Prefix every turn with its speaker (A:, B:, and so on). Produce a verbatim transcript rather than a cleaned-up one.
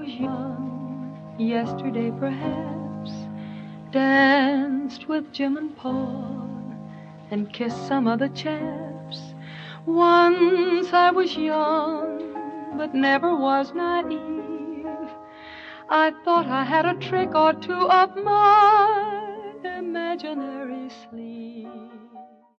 A: was young, yesterday perhaps, danced with Jim and Paul and kissed some other chaps. Once I was young, but never was naive. I thought I had a trick or two up my imaginary sleeve.